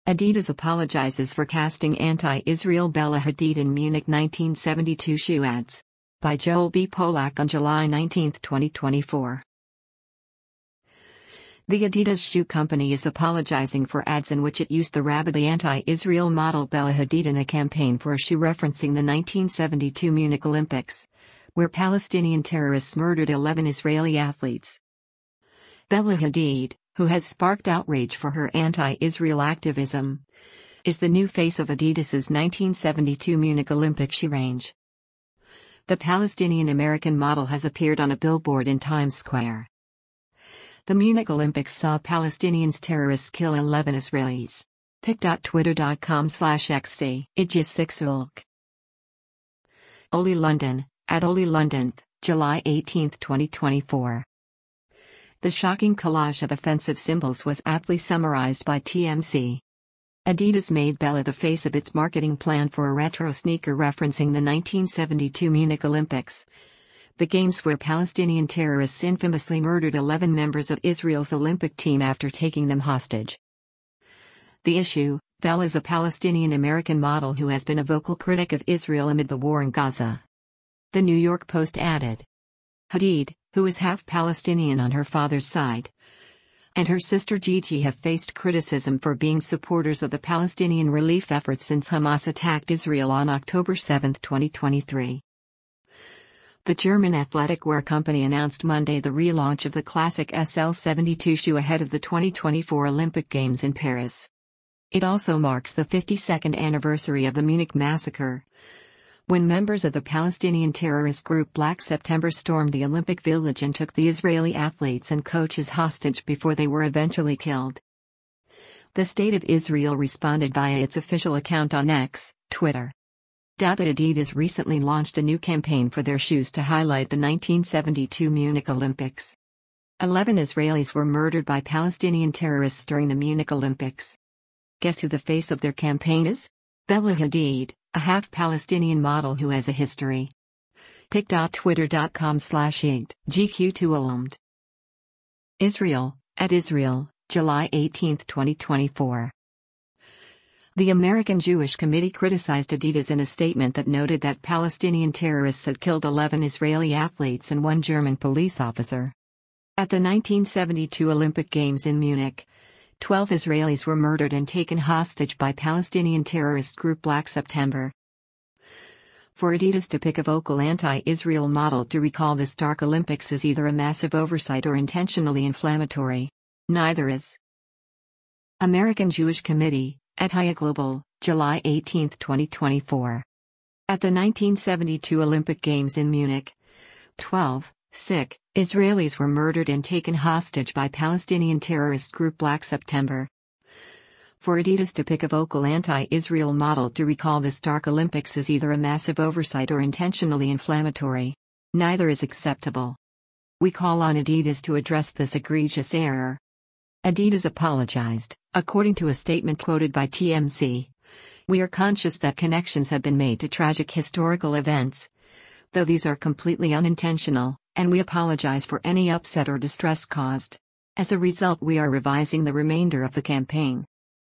Adidas apologizes for casting anti-Israel Bella Hadid in Munich 1972 shoe ads. By Joel B. Polak on July 19, 2024. The Adidas shoe company is apologizing for ads in which it used the rabidly anti-Israel model Bella Hadid in a campaign for a shoe referencing the 1972 Munich Olympics, where Palestinian terrorists murdered 11 Israeli athletes. Bella Hadid, who has sparked outrage for her anti-Israel activism, is the new face of Adidas's 1972 Munich Olympic shoe range. The Palestinian-American model has appeared on a billboard in Times Square. The Munich Olympics saw Palestinian terrorists kill 11 Israelis. pic.twitter.com/xc. Ijis Oli London, at Oli London, July 18, 2024. The shocking collage of offensive symbols was aptly summarized by TMC. Adidas made Bella the face of its marketing plan for a retro sneaker referencing the 1972 Munich Olympics, the games where Palestinian terrorists infamously murdered 11 members of Israel's Olympic team after taking them hostage. The issue: Bella is a Palestinian-American model who has been a vocal critic of Israel amid the war in Gaza. The New York Post added, Hadid, who is half Palestinian on her father's side, and her sister Gigi have faced criticism for being supporters of the Palestinian relief efforts since Hamas attacked Israel on October 7, 2023. The German athletic wear company announced Monday the relaunch of the classic SL72 shoe ahead of the 2024 Olympic Games in Paris. It also marks the 52nd anniversary of the Munich massacre, when members of the Palestinian terrorist group Black September stormed the Olympic Village and took the Israeli athletes and coaches hostage before they were eventually killed. The State of Israel responded via its official account on X, Twitter. Adidas recently launched a new campaign for their shoes to highlight the 1972 Munich Olympics. 11 Israelis were murdered by Palestinian terrorists during the Munich Olympics. Guess who the face of their campaign is? Bella Hadid, a half-Palestinian model who has a history. pic.twitter.com/igt, GQ2OMD. Israel, at Israel, July 18, 2024. The American Jewish Committee criticized Adidas in a statement that noted that Palestinian terrorists had killed 11 Israeli athletes and 1 German police officer. At the 1972 Olympic Games in Munich, 12 Israelis were murdered and taken hostage by Palestinian terrorist group Black September. For Adidas to pick a vocal anti-Israel model to recall this dark Olympics is either a massive oversight or intentionally inflammatory. Neither is. American Jewish Committee, at Haya Global, July 18, 2024. At the 1972 Olympic Games in Munich, 12 sick Israelis were murdered and taken hostage by Palestinian terrorist group Black September. For Adidas to pick a vocal anti-Israel model to recall this dark Olympics is either a massive oversight or intentionally inflammatory. Neither is acceptable. We call on Adidas to address this egregious error. Adidas apologized, according to a statement quoted by TMC. We are conscious that connections have been made to tragic historical events, though these are completely unintentional, and we apologize for any upset or distress caused. As a result, we are revising the remainder of the campaign.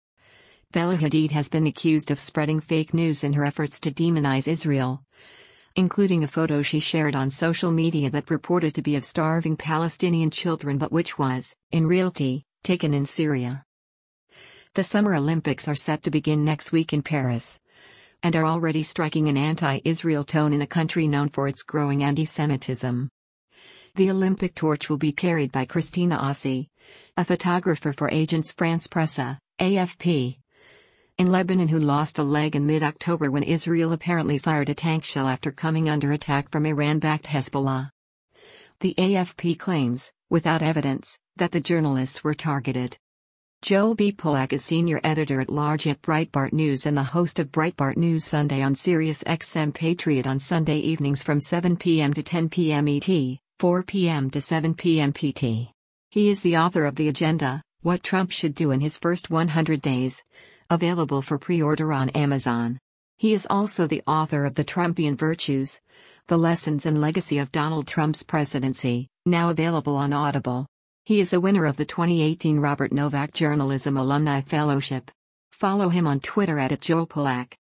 Bella Hadid has been accused of spreading fake news in her efforts to demonize Israel, including a photo she shared on social media that purported to be of starving Palestinian children but which was, in reality, taken in Syria. The Summer Olympics are set to begin next week in Paris, and are already striking an anti-Israel tone in a country known for its growing anti-Semitism. The Olympic torch will be carried by Christina Ossi, a photographer for Agence France-Presse, AFP, in Lebanon, who lost a leg in mid-October when Israel apparently fired a tank shell after coming under attack from Iran-backed Hezbollah. The AFP claims, without evidence, that the journalists were targeted. Joel B. Polak is senior editor-at-large at Breitbart News and the host of Breitbart News Sunday on Sirius XM Patriot on Sunday evenings from 7 p.m. to 10 p.m. ET, 4 p.m. to 7 p.m. PT. He is the author of The Agenda, What Trump Should Do in His First 100 Days, available for pre-order on Amazon. He is also the author of The Trumpian Virtues, The Lessons and Legacy of Donald Trump's Presidency, now available on Audible. He is a winner of the 2018 Robert Novak Journalism Alumni Fellowship. Follow him on Twitter at @JoelPolak.